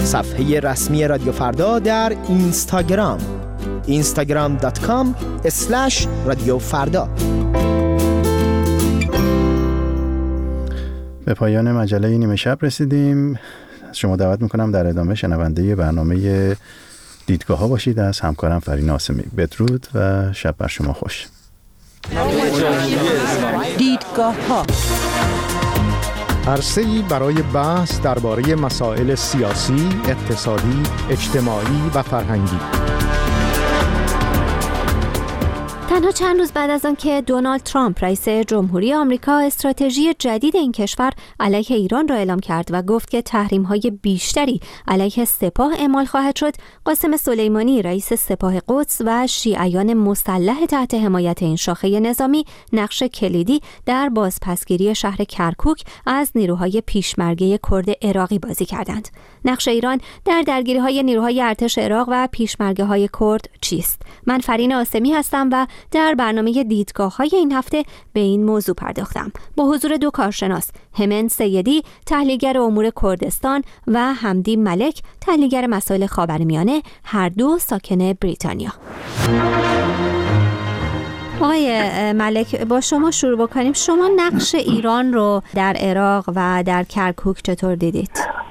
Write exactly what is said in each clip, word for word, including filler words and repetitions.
صفحه رسمی رادیو فردا در اینستاگرام اینستاگرام دات کام اسلش رادیو فردا. به پایان مجله نیمه شب رسیدیم. از شما دعوت میکنم در ادامه شنونده برنامه دیدگاه ها باشید. از همکارم فرین آسمی بدرود و شب بر شما خوش. دیدگاه ها، عرصه‌ای برای بحث درباره مسائل سیاسی، اقتصادی، اجتماعی و فرهنگی. تنها چند روز بعد از آن که دونالد ترامپ رئیس جمهوری آمریکا استراتژی جدید این کشور علیه ایران را اعلام کرد و گفت که تحریم‌های بیشتری علیه سپاه اعمال خواهد شد، قاسم سلیمانی رئیس سپاه قدس و شیعیان مسلح تحت حمایت این شاخه نظامی نقش کلیدی در بازپسگیری شهر کرکوک از نیروهای پیشمرگه کرد عراقی بازی کردند. نقش ایران در درگیری‌های نیروهای ارتش عراق و پیشمرگه‌های کرد چیست؟ من فرین آسمی هستم و در برنامه دیدگاه‌های این هفته به این موضوع پرداختم با حضور دو کارشناس، همن سیدی تحلیلگر امور کردستان و حمدی ملک تحلیلگر مسائل خاورمیانه، هر دو ساکن بریتانیا. آقای ملک، با شما شروع بکنیم. شما نقش ایران رو در عراق و در کرکوک چطور دیدید؟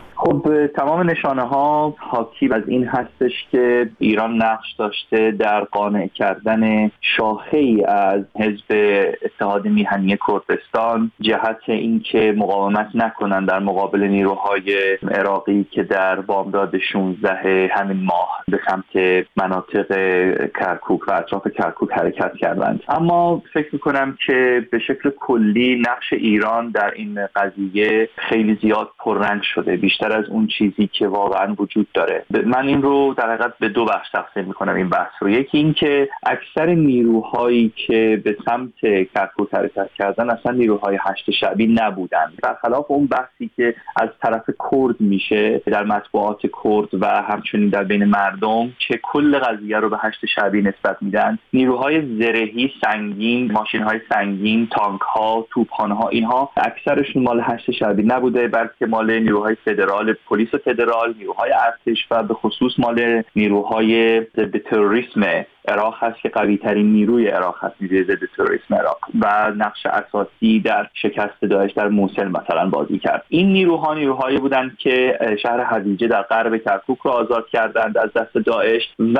خب تمام نشانه ها حاکی از این هستش که ایران نقش داشته در قانع کردن شاخه‌ای از حزب اتحاد میهنی کردستان جهت اینکه مقاومت نکنن در مقابل نیروهای عراقی که در بامداد شانزده همین ماه به سمت مناطق کرکوک و اطراف کرکوک حرکت کردند. اما فکر میکنم که به شکل کلی نقش ایران در این قضیه خیلی زیاد پررنگ شده، بیشتر از اون چیزی که واقعا وجود داره. من این رو در حقیقت به دو بخش تقسیم میکنم این بحث رو. یکی این که اکثر نیروهایی که به سمت کرکوک حرکت کردن اصلا نیروهای هشت شعبی نبودن، برخلاف اون بحثی که از طرف کرد میشه در مطبوعات کرد و همچنین در بین مردم که کل قضیه رو به هشت شعبی نسبت میدن. نیروهای زرهی سنگین، ماشین‌های سنگین، تانک‌ها، توپخانه‌ها، اینها اکثرشون مال هشت شعبی نبوده، بلکه مال نیروهای فدرال، پلیس فدرال، نیروهای ارتش و به خصوص مال نیروهای ضد تروریسم عراق هست که قوی ترین نیروی عراق هست، نیروی ضد تروریسم عراق، و نقش اساسی در شکست داعش در موصل مثلا بازی کرد. این نیروها نیروهایی بودند که شهر حدیجه در غرب کرکوک را آزاد کردند از دست داعش و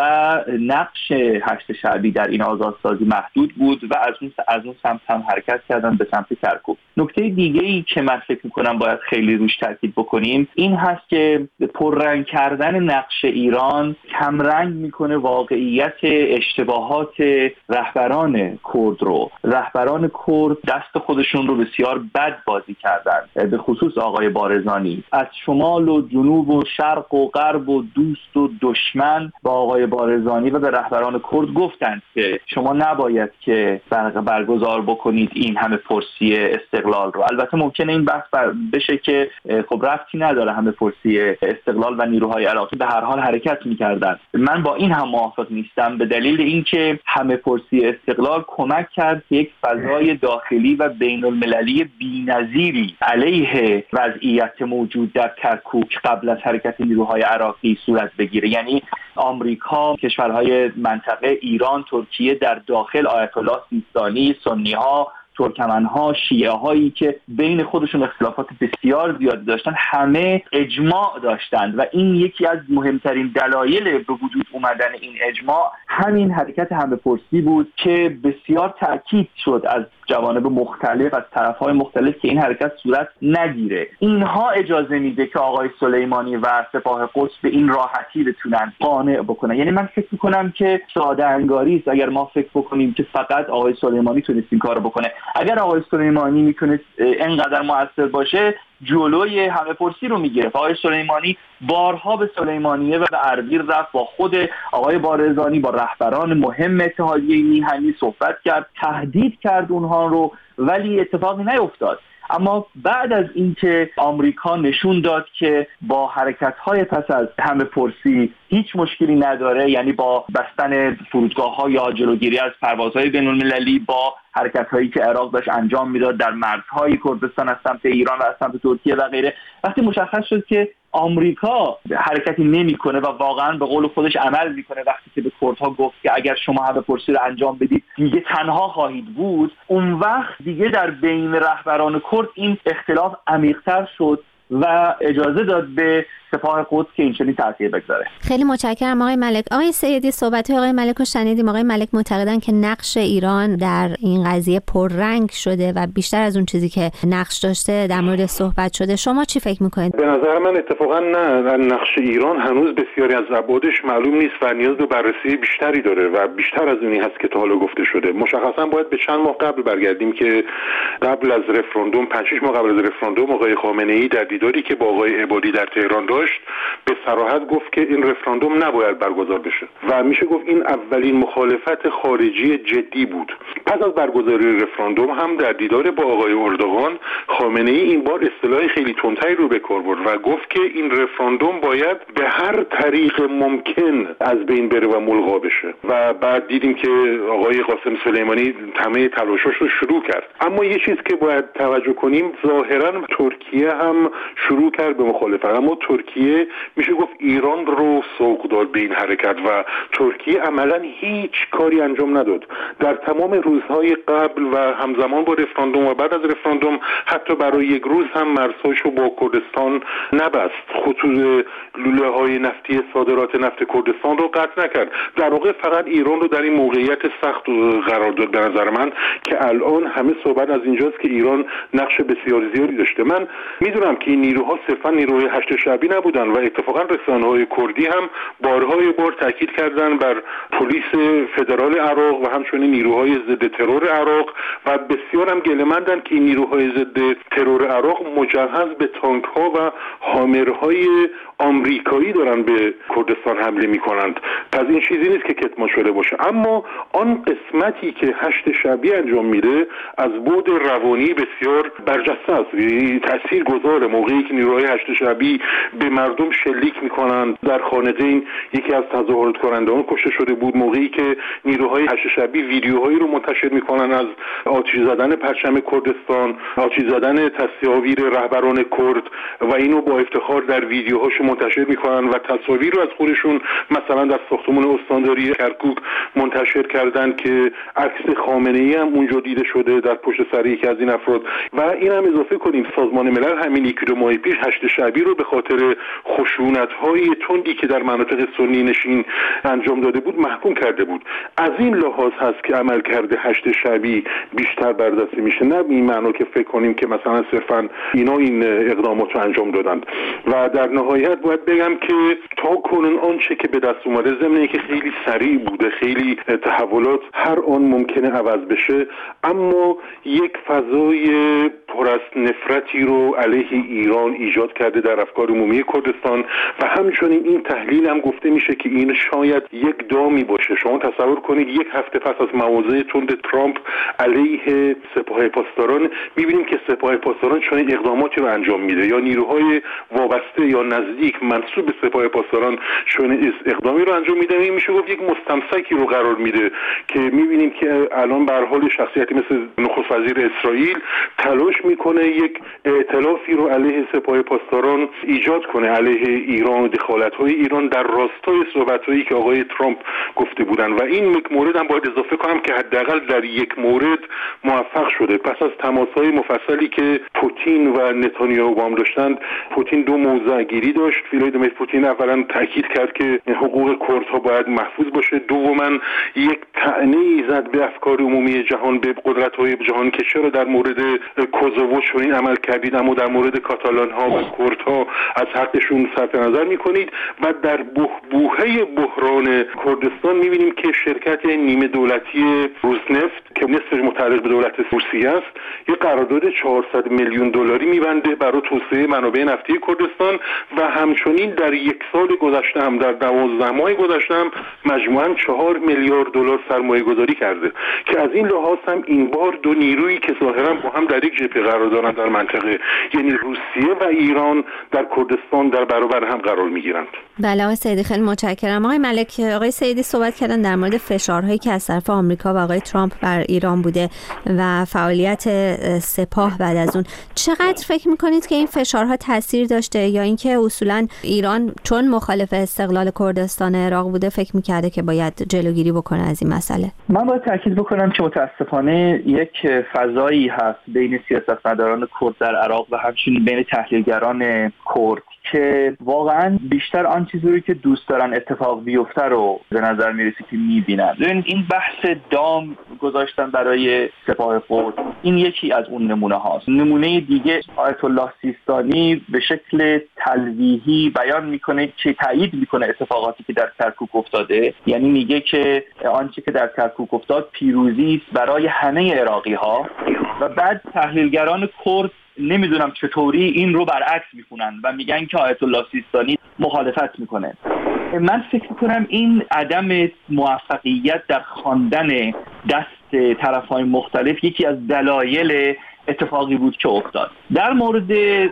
نقش هشت شعبی در این آزادسازی محدود بود و از اون از اون سمت هم حرکت کردند به سمت کرکوک. نکته دیگه‌ای که من فکر می‌کنم باید خیلی روش تاکید بکنیم این هست که پررنگ کردن نقش ایران کمرنگ میکنه واقعیت اشتباهات رهبران کرد رو. رهبران کرد دست خودشون رو بسیار بد بازی کردن، به خصوص آقای بارزانی. از شمال و جنوب و شرق و غرب و دوست و دشمن با آقای بارزانی و به رهبران کرد گفتند که شما نباید که برگزار بکنید این همه پرسی استقلال رو. البته ممکنه این بحث بشه که خب ربطی نداره همه پرسی استقلال و نیروهای عراقی به هر حال حرکت می‌کردند. من با این هم موافق نیستم، به دلیل اینکه همه پرسی استقلال کمک کرد که یک فضای داخلی و بین المللی بی‌نظیری علیه وضعیت موجود در کرکوک قبل از حرکت نیروهای عراقی صورت بگیره. یعنی آمریکا، کشورهای منطقه، ایران، ترکیه در داخل، آیت الله سیستانی، سنی‌ها، ترکمن‌ها، شیعه‌هایی که بین خودشون اختلافات بسیار زیادی داشتن، همه اجماع داشتند و این یکی از مهمترین دلایل به وجود اومدن این اجماع همین حرکت همه‌پرسی بود که بسیار تأکید شد از جوانب مختلف، از طرف‌های مختلف که این حرکت صورت نگیره. اینها اجازه میده که آقای سلیمانی و سپاه قدس به این راحتی بتونن قانع بکنن. یعنی من فکر می‌کنم که ساده انگاری است اگر ما فکر بکنیم که فقط آقای سلیمانی تونست این کارو بکنه. اگر آقای سلیمانی میتونست اینقدر موثر باشه جلوی همه پرسی رو میگیره. آقای سلیمانی بارها به سلیمانیه و به اربیل رفت، با خود آقای بارزانی، با رهبران مهم اتحادیه میهنی صحبت کرد، تهدید کرد اونها رو، ولی اتفاقی نیفتاد. اما بعد از اینکه آمریکا نشون داد که با حرکت‌های پس از همه پرسی هیچ مشکلی نداره، یعنی با بستن فرودگاه‌ها یا جلوگیری از پروازهای بین‌المللی، با حرکت‌هایی که عراق داشت انجام میداد در مرزهای کردستان از سمت ایران و از سمت ترکیه و غیره، وقتی مشخص شد که آمریکا حرکتی نمیکنه و واقعا به قول خودش عمل میکنه، وقتی که به کردها گفت که اگر شما همه پرسی رو انجام بدید دیگه تنها خواهید بود، اون وقت دیگه در بین رهبران کرد این اختلاف عمیق‌تر شد و اجازه داد به سپاه قدس که این چنین تاثیر بگذاره. خیلی متشکرم آقای ملک. آقای سیدی، صحبت آقای ملک رو شنیدیم. آقای ملک معتقدن که نقش ایران در این قضیه پررنگ شده و بیشتر از اون چیزی که نقش داشته در مورد صحبت شده. شما چی فکر میکنید؟ به نظر من اتفاقا نه، نقش ایران هنوز بسیاری از ابعادش معلوم نیست و نیاز به بررسی بیشتری داره و بیشتر از اونی هست که تا حالا گفته شده. مشخصا باید به چند ماه قبل برگردیم که قبل از رفراندوم، پنج شش ماه قبل از رفراندوم، آقای خامنه‌ای در دیداری که با آقای عبادی در تهران داشت به صراحت گفت که این رفراندوم نباید برگزار بشه و میشه گفت این اولین مخالفت خارجی جدی بود. پس از برگزاری رفراندوم هم در دیدار با آقای اردوغان، خامنه‌ای این بار اصطلاح خیلی تندتری رو به کار برد و گفت که این رفراندوم باید به هر طریق ممکن از بین بره و ملغا بشه و بعد دیدیم که آقای قاسم سلیمانی همه تلاشش رو شروع کرد. اما یه چیز که باید توجه کنیم، ظاهرا ترکیه هم شروع کرد به مخالفت، اما ترکیه میشه گفت ایران رو سوق داد به این حرکت و ترکیه عملا هیچ کاری انجام نداد. در تمام روزهای قبل و همزمان با رفراندوم و بعد از رفراندوم حتی برای یک روز هم مرزهاش رو با کردستان نبست، خطوط لوله های نفتی صادرات نفت کردستان رو قطع نکرد. در واقع فقط ایران رو در این موقعیت سخت قرار داد به نظر من که الان همه صحبت از اینجاست که ایران نقش بسیار زیادی داشته. من میدونم که این نیروها صرفا نیروهای هشت شعبی نبودن و اتفاقا رسانه‌های کردی هم بارهای بار تاکید کردن بر پلیس فدرال عراق و همچنین نیروهای ضد ترور عراق و بسیار هم گله‌مندن که این نیروهای ضد ترور عراق مجهز به تانک‌ها و هامرهای آمریکایی دارن به کردستان حمله می‌کنند. پس این چیزی نیست که کتمان شده باشه، اما آن قسمتی که هشت شعبی انجام میده از بعد روانی بسیار برجسته است، تأثیر گذاره. موقعی که نیروهای هشت شعبی به مردم شلیک میکنند، در خانه‌دین یکی از تظاهرات کنندگان کشته شده بود. موقعی که نیروهای هشت شعبی ویدیوهایی رو منتشر میکنن از آتش زدن پرچم کردستان، آتش زدن تصاویر رهبران کرد و اینو با افتخار در ویدیوهاشون منتشر میکنن و تصاویر رو از خودشون مثلا در ساختمان استانداری کرکوک منتشر کردن که عکس خامنه‌ای هم اونجا دیده شده در پشت سر یکی از این افراد. و این هم اضافه کنیم سازمان ملل همین یک دو ماه پیش هشت شعبی رو به خاطر خشونت‌های تندی که در مناطق سنی نشین انجام داده بود محکوم کرده بود. از این لحاظ هست که عمل کرده هشت شعبی بیشتر بررسی میشه، نه این معنا که فکر کنیم که مثلا صرفا اینا این اقدامات رو انجام دادند. و در نهایت باید بگم که تا کنون آنچه که به دست اومده ضمن که خیلی سریع بوده، خیلی تحولات هر آن ممکنه عوض بشه، اما یک فضای پر از نفرتی رو علیه ایران ایجاد کرده در افکار عمومی کردستان و همچنین این تحلیل هم گفته میشه که این شاید یک دامی باشه. شما تصور کنید یک هفته پس از مواضع تند ترامپ علیه سپاه پاسداران میبینیم که سپاه پاسداران چنین اقداماتی رو انجام میده یا نیروهای وابسته یا نزدیک منسوب به سپاه پاسداران چنین اقدامی رو انجام میده. این میشه گفت یک مستمسکی رو قرار میده که میبینیم که الان به هر حال شخصیتی مثل نخست وزیر اسرائیل تلاش میکنه یک ائتلافی رو علیه سپاه پاسداران ایجاد کنه، علیه ایران و دخالت‌های ایران در راستای صحبت‌هایی که آقای ترامپ گفته بودن. و این یک مورد هم باید اضافه کنم که حداقل در یک مورد موفق شده. پس از تماس‌های مفصلی که پوتین و نتانیاهو با هم داشتند، پوتین دو موضع گیری داشت. ولادیمیر پوتین اولا تاکید کرد که حقوق کردها باید محفوظ باشه، دوما یک طعنه‌ای زد به افکار عمومی جهان، به قدرت‌های جهان که چرا در مورد کوزوو چنین عمل کردید اما در مورد کاتالان‌ها و کردها از حقشون صرف نظر می‌کنید. و در بحبوحه بحران کردستان می‌بینیم که شرکت نیمه دولتی روسنفت که نصفش متعلق به دولت روسیه است، یک قرارداد چهارصد میلیون دلاری می‌بنده برای توسعه منابع نفتی کردستان و همچنین در یک سال گذشته هم در دوازده ماه گذشته هم مجموعاً چهار میلیارد دلار سرمایه گذاری کرده که از این لحاظ هم این بار دو نیرویی که ظاهراً با هم در یک جبهه قرار دارن در منطقه، یعنی روسیه روسیه و ایران در کردستان در برابر هم قرار میگیرند. بله آقای سیدی خیلی متشکرم. آقای ملک، آقای سیدی صحبت کردن در مورد فشارهایی که از طرف آمریکا و آقای ترامپ بر ایران بوده و فعالیت سپاه بعد از اون. چقدر فکر میکنید که این فشارها تاثیر داشته یا اینکه اصولا ایران چون مخالف استقلال کردستان عراق بوده فکر میکرده که باید جلوگیری بکنه از این مسئله؟ من باید تاکید بکنم که متاسفانه یک فضایی هست بین سیاستمداران کرد در عراق و همچنین بین تحلیلگران کرد که واقعا بیشتر آن چیزی رو که دوست دارن اتفاق بیفته رو به نظر میرسه که میبینن. این بحث دام گذاشتن برای سپاه کرد این یکی از اون نمونه هاست. نمونه دیگه آیت الله سیستانی به شکل تلویحی بیان میکنه که تایید میکنه اتفاقاتی که در کرکوک افتاده، یعنی میگه که آنچه که در کرکوک افتاد پیروزی است برای همه عراقی ها و بعد تحلیلگران کرد نمیدونم چطوری این رو برعکس میخونن و میگن که آیت الله سیستانی مخالفت میکنه. من فکر میکنم این عدم موفقیت در خواندن دست طرفهای مختلف یکی از دلایل اتفاقی بود که افتاد. در مورد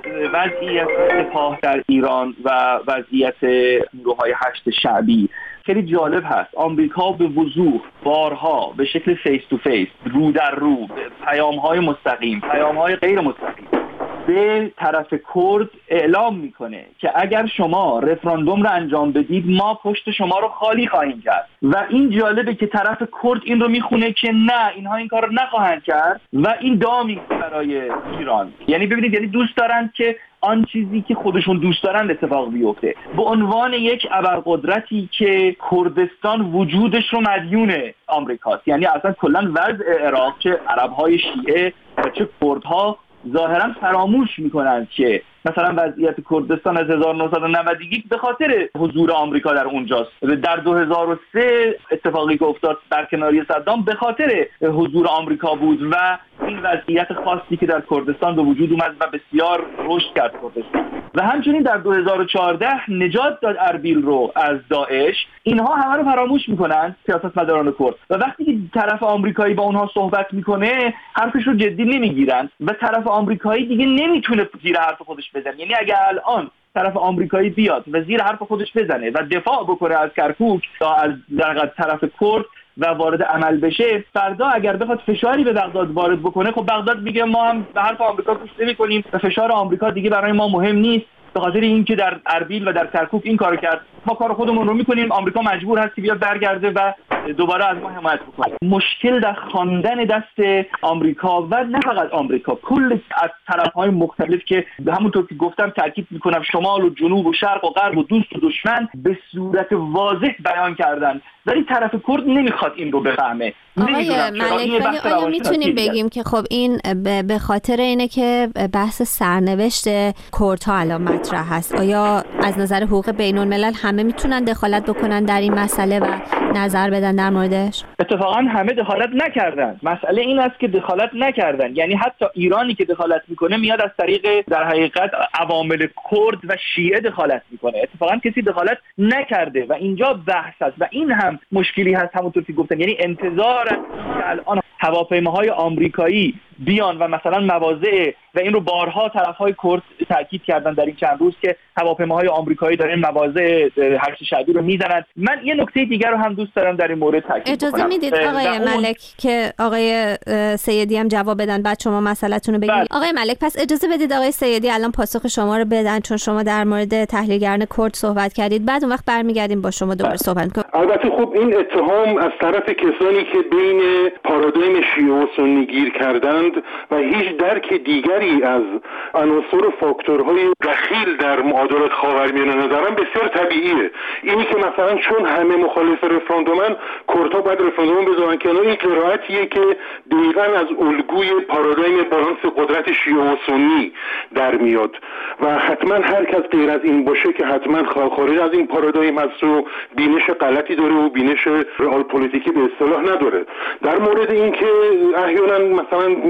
وضعیت سپاه در ایران و وضعیت نیروهای هشت شعبی خیلی جالب هست. آمریکا به وضوح بارها به شکل فیس تو فیس، رو در رو، پیام‌های مستقیم، پیام‌های غیر مستقیم به طرف کرد اعلام میکنه که اگر شما رفراندوم رو انجام بدید ما پشت شما رو خالی خواهیم کرد و این جالبه که طرف کرد این رو میخونه که نه اینها این کار رو نخواهند کرد و این دامی برای ایران. یعنی ببینید، یعنی دوست دارند که آن چیزی که خودشون دوست دارند اتفاق بیفته. به عنوان یک ابرقدرتی که کردستان وجودش رو مدیون آمریکاست، یعنی اصلا کلا وضع عراق چه عرب‌های شیعه و چه کردها ظاهرا فراموش میکنند که مثلا وضعیت کردستان از هزار و نهصد و نود و یک به خاطر حضور آمریکا در اونجاست. در دو هزار و سه اتفاقی که افتاد برکناری صدام به خاطر حضور آمریکا بود و این وضعیت خاصی که در کردستان به وجود اومد و بسیار رشد کرد کردستان. و همچنین در دو هزار و چهارده نجات داد اربیل رو از داعش. اینها همه رو فراموش میکنن سیاستمداران کرد و وقتی که طرف آمریکایی با اونها صحبت میکنه حرفش رو جدی نمیگیرن و طرف آمریکایی دیگه نمیتونه زیر حرف خودش بزنه. یعنی اگه الان طرف آمریکایی بیاد و زیر حرف خودش بزنه و دفاع بکنه از کرکوک تا از در طرف کرد و وارد عمل بشه، فردا اگر بخواد فشاری به بغداد وارد بکنه، خب بغداد میگه ما هم به حرف آمریکا گوش نمی‌کنیم و فشار آمریکا دیگه برای ما مهم نیست. به خاطر اینکه در اربیل و در کرکوک این کارو کرد، ما کار خودمون رو میکنیم، آمریکا مجبور هست که بیاد برگرده و دوباره از ما حمایت بکنه. مشکل در خواندن دست آمریکا و نه فقط آمریکا، کل از طرف‌های مختلف که همونطور که گفتم تاکید میکنم شمال و جنوب و شرق و غرب و دوست و دشمن به صورت واضح بیان کردن، ولی طرف کرد نمیخواد این رو بفهمه. آقای ملک، ولی آیا میتونیم بگیم که خب این به خاطر اینه که بحث سرنوشت کردها الان مطرح هست؟ آیا از نظر حقوق بین الملل همه میتونن دخالت بکنن در این مسئله و نظر بدن در موردش؟ اتفاقا همه دخالت نکردن. مسئله این است که دخالت نکردن، یعنی حتی ایرانی که دخالت میکنه میاد از طریق در حقیقت عوامل کرد و شیعه دخالت میکنه. اتفاقا کسی دخالت نکرده و اینجا بحث است و این هم مشکلی هست. همونطور که گفتم، یعنی انتظار که الان هواپیماهای آمریکایی بیان و مثلا مواضع و این رو بارها طرفهای کرد تاکید کردن در این چند روز که هواپیماهای آمریکایی دارن مواضع هشت شعبی رو میزنن. من یه نکته دیگر رو هم دوست دارم در این مورد تاکید اجازه کنم. میدید آقای ملک که آقای سیدی هم جواب بدن، بعد شما مسئله‌تون رو بگید. بله. آقای ملک، پس اجازه بدید آقای سیدی الان پاسخ شما رو بدن، چون شما در مورد تحلیلگران کرد صحبت کردید. بعد اون وقت برمیگردیم با شما دوباره صحبت کنیم. البته خب این اتهام از طرف کسانی که بین پارادایم شیعه و سنی گیر کردند و هیچ درک دیگری از عناصر و فاکتورهای دخیل در معادلات خاورمیانه ندارن بسیار طبیعیه. اینی که مثلا چون همه مخالف رفراندومن، کردها باید رفراندوم بذارن کنار، این قرائتیه که دقیقاً از الگوی پارادایم بالانس قدرت شیعه و سنی در میاد و حتما هر کس غیر از این باشه که حتما خارج از این پارادایم هست و بینش غلطی داره و بینش رئال پلیتیکی به اصطلاح نداره. در مورد اینکه احیانا مثلا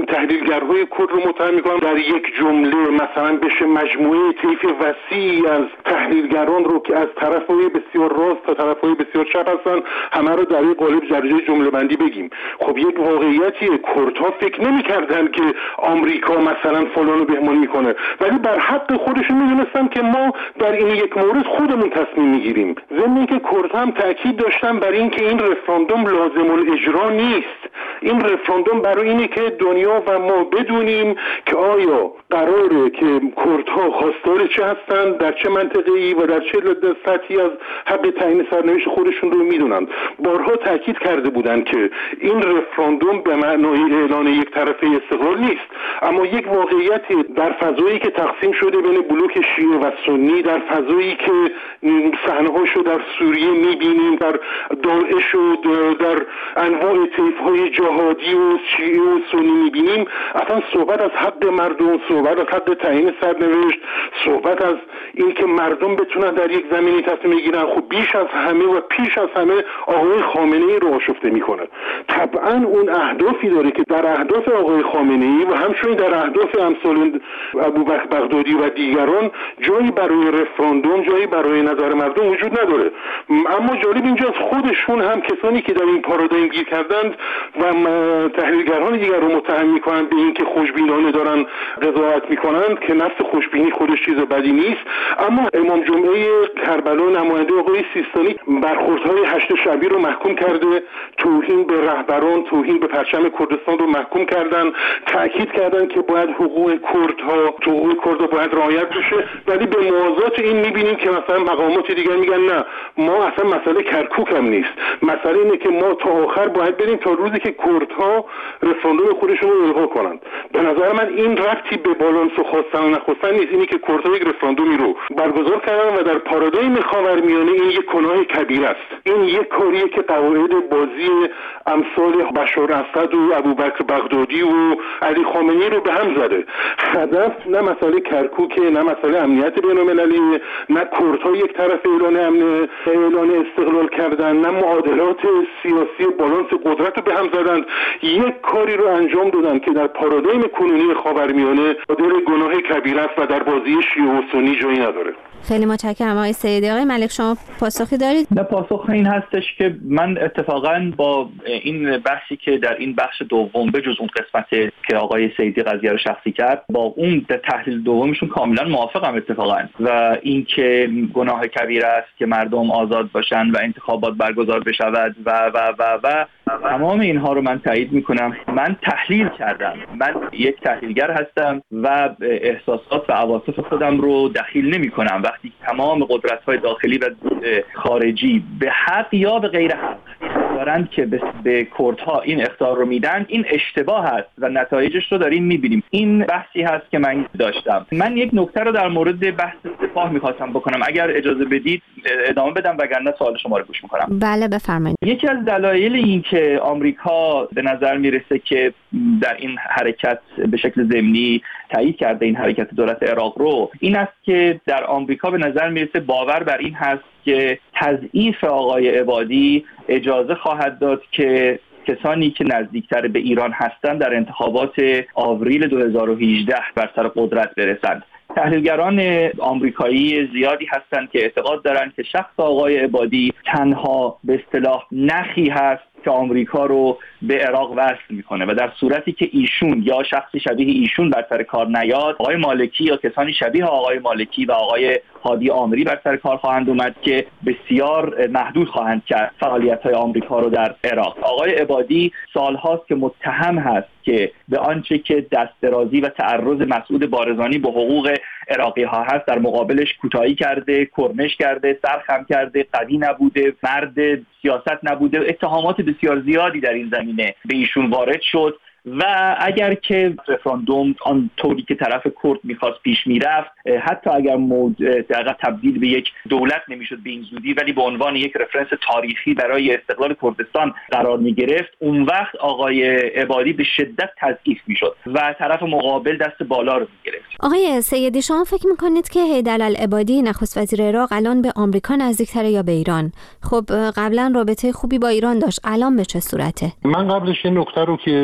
تحلیلگرهای کرد رو متهم میکنم در یک جمله مثلا بشه مجموعه طیف وسیعی از تحلیلگران رو که از طرفهای بسیار راست تا طرفهای بسیار چپ هستن همه رو در این قالب درجه جمله بندی بگیم. خب یک واقعیتی کردها فکر نمی‌کردن که آمریکا مثلا فلان و بهمان میکنه، ولی بر حق خودشون میدونستن که ما در این یک مورد خودمون تصمیم میگیریم. ضمن اینکه کردها هم تاکید داشتن بر این که این رفراندوم لازم الاجرا نیست. این رفراندوم برای اینه که دنیا و ما بدونیم که آیا قراره که کردها خواستار چه هستن، در چه منطقه‌ای و در چه سطحی از حق تعیین سرنوشت خودشون رو میدونن. بارها تاکید کرده بودن که این رفراندوم به معنای اعلان یک طرفه استقلال نیست، اما یک واقعیتی در فضایی که تقسیم شده بین بلوک شیعه و سنی، در فضایی که صحنه‌هاشو در سوریه میبینیم، در داعش و در انواع طیف‌های جهادی و شیعه و سنی میبینیم، اصلا صحبت از حق مردم، صحبت از حق تعیین سرنوشت، صحبت از این که مردم بتونن در یک زمینی تصمیم بگیرن، خب بیش از همه و پیش از همه آقای خامنه‌ای رو آشفته میکنه. طبعا اون اهدافی داره که در اهداف آقای خامنه‌ای و همچنین در اهداف امثال ابوبکر بغدادی و دیگران جایی برای رفراندوم، جایی برای نظر مردم وجود نداره. اما جالب اینجاست خودشون هم کسانی که در این پارادایم گیر کردند و تحلیلگران دیگر رو متهم میکنن به این که خوشبینانه دارن قضاوت میکنند که نفس خوشبینی خودش چیز بدی نیست. اما امام جمعه کربلا نماینده آقای سیستانی برخوردهای هشت شبی رو محکوم کرده، توهین به رهبران، توهین به پرچم کردستان رو محکوم کردن، تاکید کردن که باید حقوق کردها، حقوق کردها باید رعایت بشه، ولی به موازات این میبینیم که مثلا مقامات دیگر میگن نه، ما اصلا مسئله کرکوک هم نیست، مسئله اینه که ما تا آخر باید بریم تا روزی که کردها رفراندوم خودشون رو الغا کنند. به نظر من این ربطی به بالانس و خواستن و نخواستن نیست، اینی که کردها یک رفراندومی رو برگزار کردن و در پارادایم خاورمیانه این یک گناه کبیر است. این یک کاریه که قواعد بازی امثال بشار اسد و ابوبکر بغدادی و علی خامنه‌ای رو به هم زده. هدف نه مسئله کرکوک، نه مسئله امنیت بین‌المللی، نه کردها یک طرف اعلان امن اعلان استقلال کردن، نه معادلات سیاسی بالانس قدرت رو به هم زدن. یک کاری رو انجام دادن که در پارادایم کنونی خاورمیانه در گناه کبیر است و در بازی شیعه و سنی جایی نداره. خیلی متشکرم آقای سیدی. آقای ملک شما پاسخی دارید؟ نه، پاسخ این هستش که من اتفاقا با این بحثی که در این بخش دوم به جز اون قسمت که آقای سیدی قضیه رو شخصی کرد با اون تحلیل دومشون کاملا موافقم اتفاقا، و این که گناه کبیر است که مردم آزاد باشن و انتخابات برگزار بشود و و و و تمام اینها رو من تایید میکنم. من تحلیل کردم، من یک تحلیلگر هستم و احساسات و عواطف خودم رو دخیل نمیکنم. وقتی تمام قدرت‌های داخلی و خارجی به حق یا به غیر حق دارند که به کردها این اخطار رو میدن، این اشتباه هست و نتایجش رو داریم میبینیم. این بحثی هست که من داشتم. من یک نکته رو در مورد بحث سپاه میخواستم بکنم، اگر اجازه بدید ادامه بدم وگرنه سوال شما رو گوش میکنم. بله بفرمایید. یکی از دلایل این که آمریکا به نظر میرسه که در این حرکت به شکل ضمنی تایید کرده این حرکت دولت عراق رو، این است که در آمریکا به نظر میرسه باور بر این هست که تضعیف آقای عبادی اجازه خواهد داد که کسانی که نزدیکتر به ایران هستند در انتخابات آوریل دو هزار و هجده بر سر قدرت برسند. تحلیلگران آمریکایی زیادی هستند که اعتقاد دارند که شخص آقای عبادی تنها به اصطلاح نخی هست که آمریکا رو به عراق وصل میکنه و در صورتی که ایشون یا شخصی شبیه ایشون بر سر کار نیاد، آقای مالکی یا کسانی شبیه آقای مالکی و آقای هادی آمری بر سر کار خواهند اومد که بسیار محدود خواهند کرد فعالیت‌های آمریکا رو در عراق. آقای عبادی سالهاست که متهم هست که به آنچه که دست درازی و تعرض مسعود بارزانی به حقوق عراقی ها هست در مقابلش کوتاهی کرده، کرمش کرده، سرخم کرده، قوی نبوده، مرد سیاست نبوده. اتهامات بسیار زیادی در این زمینه به ایشون وارد شد و اگر که رفراندوم آن طوری که طرف کرد میخواست پیش میرفت، حتی اگر دقیقا تبدیل به یک دولت نمیشد به این زودی، ولی به عنوان یک رفرنس تاریخی برای استقلال کردستان قرار میگرفت، اون وقت آقای عبادی به شدت تضعیف میشد و طرف مقابل دست بالا رو میگرفت. آقای سیدی شما فکر میکنید که حیدر العبادی نخست وزیر عراق الان به آمریکا نزدیکتره یا به ایران؟ خب قبلا رابطه خوبی با ایران داشت، الان به چه صورته؟ من قبلش یه نکته رو که فراموش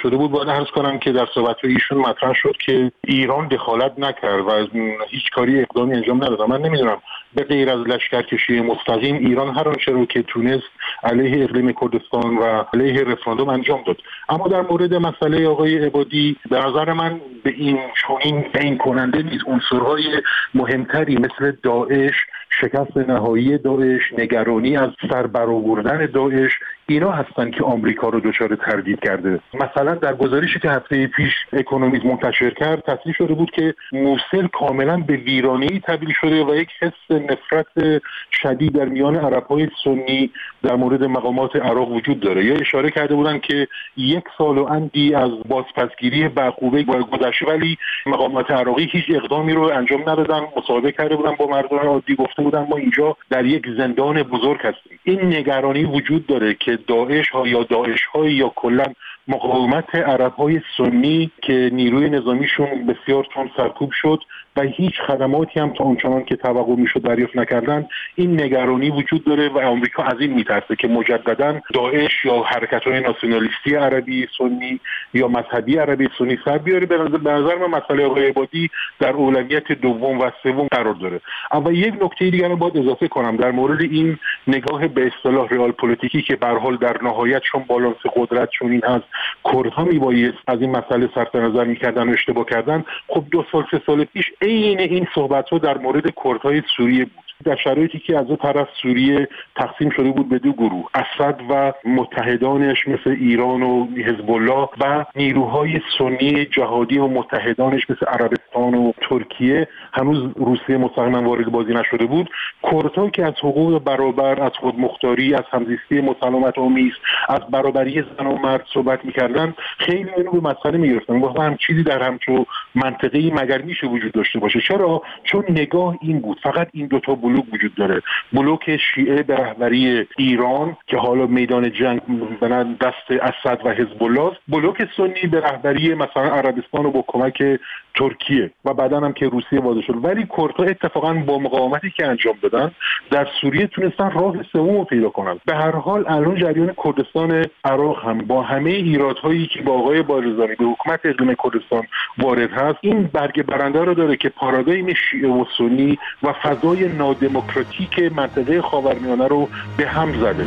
شده بود، باید عرض کنم که در صحبت‌های ایشون مطرح شد که ایران دخالت نکرد و از هیچ کاری اقدامی انجام نداد. من نمیدونم به غیر از لشکرکشی مستقیم ایران هر آنچه رو که تونست علیه اقلیم کردستان و علیه رفراندوم انجام داد. اما در مورد مسئله آقای عبادی به نظر من به این چنین تعیین کننده نیست. عنصرهای مهمتری مثل داعش، شکست نهایی داعش، نگرانی از سر برآوردن داعش، اینا هستن که آمریکا رو دچار تردید کرده. مثلا در گزارشی که هفته پیش اکونومیست منتشر کرد تصریح شده بود که موصل کاملا به ویرانه‌ای تبدیل شده و یک حس نفرت شدید در میان عرب‌های سنی در مورد مقامات عراق وجود داره. یا اشاره کرده بودن که یک سال و اندی از بازپسگیری بعقوبه گذشته ولی مقامات عراقی هیچ اقدامی رو انجام ندادن. مصاحبه کرده بودن با مردم عادی، گفته بودن ما اینجا در یک زندان بزرگ هستیم. این نگرانی وجود داره که داعش ها یا داعش ها یا کلا مقاومت عرب های سنی که نیروی نظامیشون بسیار تند سرکوب شد و هیچ خدماتی هم تا اونچنان که توقع میشد دریافت نکردن، این نگرانی وجود داره و آمریکا از این میترسه که مجددا داعش یا حرکت‌های ناسیونالیستی عربی سنی یا مذهبی عربی سنی سر بیاره. به نظر من مسئله آقای عبادی در اولویت دوم و سوم قرار داره. اما یک نکته دیگر رو باید اضافه کنم در مورد این نگاه به اصطلاح ریال پلیتیکی که به هر حال در نهایت چون بالانس قدرت چون این هست کردها میبایست از این مسئله صرف نظر میکردن و اشتباه کردن. خب دو سال سه سال پیش عین این صحبت‌ها در مورد کردهای سوریه بود، در شرایطی که از اون طرف سوریه تقسیم شده بود به دو گروه، اسد و متحدانش مثل ایران و حزب الله و نیروهای سنی جهادی و متحدانش مثل عربستان و ترکیه. هنوز روسیه مستقیما وارد بازی نشده بود. کردها که از حقوق برابر، از خودمختاری، از همزیستی مسالمت آمیز، از برابری زن و مرد صحبت می‌کردن، خیلی اینو به مسئله می‌گرفتن. گفتن هم چیزی در همچو منطقه‌ای مگر میشه وجود داشته باشه. چرا؟ چون نگاه این بود فقط این دو تا بلوک وجود داره. بلوک شیعه به رهبری ایران که حالا میدان جنگ به دست اسد و حزب الله، بلوک سنی به رهبری مثلا عربستان و با کمک ترکیه و بعداً هم که روسیه واضح شد. ولی کردها اتفاقاً با مقاومتی که انجام دادن در سوریه تونستن راه سوم رو پیدا کنن. به هر حال الان جریان کردستان عراق هم با همه ایرادهایی که با آقای بارزانی به حکومت اقلیم کردستان وارد هست، این برگ برنده رو داره که پارادایم شیعه و سنی و فضای نادموکراتیک منطقه خاورمیانه رو به هم زده.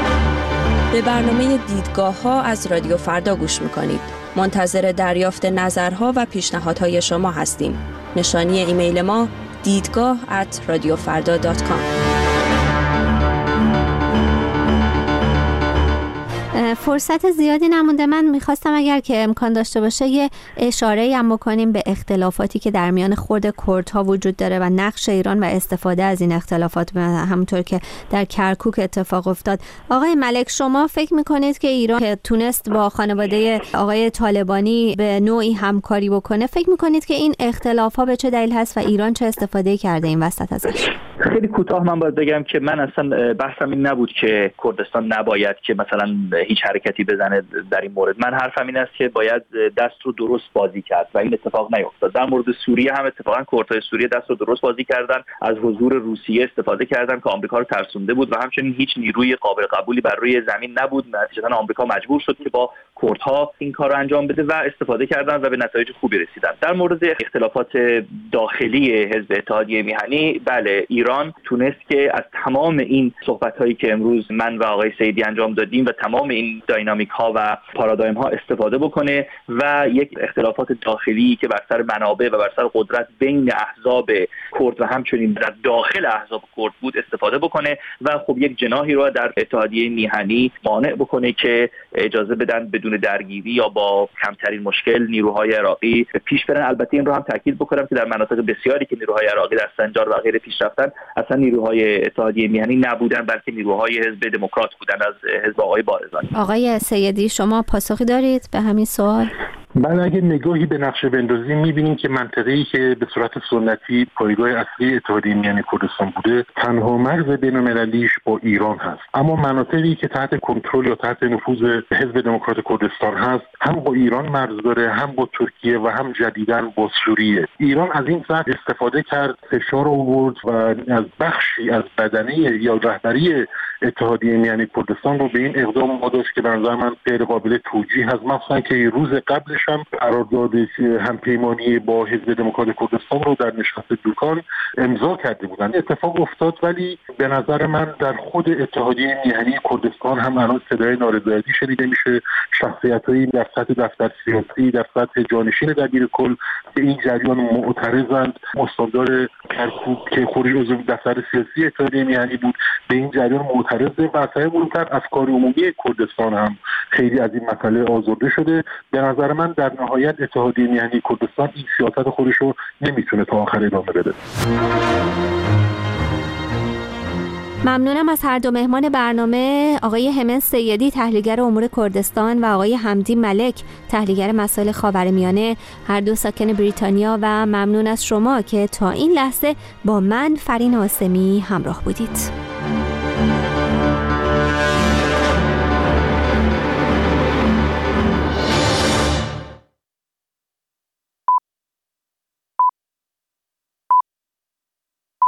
به برنامه دیدگاه ها از رادیو فردا گوش میکنید. منتظر دریافت نظرها و پیشنهادهای شما هستیم. نشانی ایمیل ما دیدگاه ات رادیو فردا دات کام. فرصت زیادی نمونده. من میخواستم اگر که امکان داشته باشه یه اشاره هم بکنیم به اختلافاتی که در میان خود کردها وجود داره و نقش ایران و استفاده از این اختلافات، همونطور که در کرکوک اتفاق افتاد. آقای ملک، شما فکر میکنید که ایران که تونست با خانواده آقای طالبانی به نوعی همکاری بکنه، فکر میکنید که این اختلافات به چه دلیل هست و ایران چه استفاده کرده این وسط ازش؟ خیلی کوتاه من باید بگم که من اصلا بحثم این نبود که کردستان نباید که مثلا هیچ حرکتی بزنه در این مورد. من حرفم این است که باید دست رو درست بازی کرد و این اتفاق نیفتاد. در مورد سوریه هم اتفاقا کردهای سوریه دست رو درست بازی کردن، از حضور روسیه استفاده کردن که آمریکا رو ترسونده بود و همچنین هیچ نیروی قابل قبولی بر روی زمین نبود. نتیجتا آمریکا مجبور شد که با کردها این کار رو انجام بده و استفاده کردن و به نتایج خوبی رسیدن. در مورد اختلافات داخلی حزب اتحادیه میهنی، بله، ایران تونست که از تمام این صحبت‌هایی که امروز من و آقای سیدی انجام دادیم و تمام این داینامیک ها و پارادایم ها استفاده بکنه و یک اختلافات داخلی که بر سر منابع و بر سر قدرت بین احزاب کرد و همچنین در داخل احزاب کرد بود استفاده بکنه و خب یک جناحی رو در اتحادیه میهنی مانع بکنه که اجازه بدن بدون درگیری یا با کمترین مشکل نیروهای عراقی پیش برن. البته این رو هم تاکید بکنم که در مناطق بسیاری که نیروهای عراقی در سنجار و غیره پیش رفتن، اصلا نیروهای اتحادیه میهنی نبودن، بلکه نیروهای حزب دموکرات بودن از حزب آقای بارزانی. آقای سیدی، شما پاسخی دارید به همین سوال؟ بعد اگه نگاهی به نقشه بندازیم می‌بینیم که منطقه‌ای که به صورت سنتی پایگاه اصلی اتحادیه میهنی کردستان بوده تنها مرز بین‌المللیش با ایران هست، اما مناطقی که تحت کنترل یا تحت نفوذ حزب دموکرات کردستان هست هم با ایران مرز داره، هم با ترکیه و هم جدیداً با سوریه. ایران از این ضعف استفاده کرد، فشار آورد و از بخشی از بدنه یا رهبری اتحادیه میهنی کردستان رو به این اقدام واداشت که به نظر من غیر قابل توجیه هست، مثلا که روز قبلش هم قرارداد همپیمانی با حزب دموکرات کردستان رو در نشست دوکان امضا کرده بودند. اتفاق افتاد، ولی به نظر من در خود اتحادیه میهنی کردستان هم الان صدای نارضایتی شنیده میشه. شخصیت‌هایی در سطح دفتر سیاسی، در سطح جانشین دبیر کل به این جریان معترضند. استاندار کرکوب که خودش عضو دفتر سیاسی اتحادیه میهنی بود به این جریان معترضه و اثر مهمتر افکار عمومی کردستان هم خیلی از این مسئله آزرده شده. به نظر من در نهایت اتحادیه میهنی کردستان این سیاست خودش رو نمیتونه تا آخر ادامه بده. ممنونم از هر دو مهمان برنامه، آقای همن سیدی تحلیلگر امور کردستان و آقای حمدی ملک تحلیلگر مسائل خاورمیانه، هر دو ساکن بریتانیا، و ممنون از شما که تا این لحظه با من فرین آسمی همراه بودید.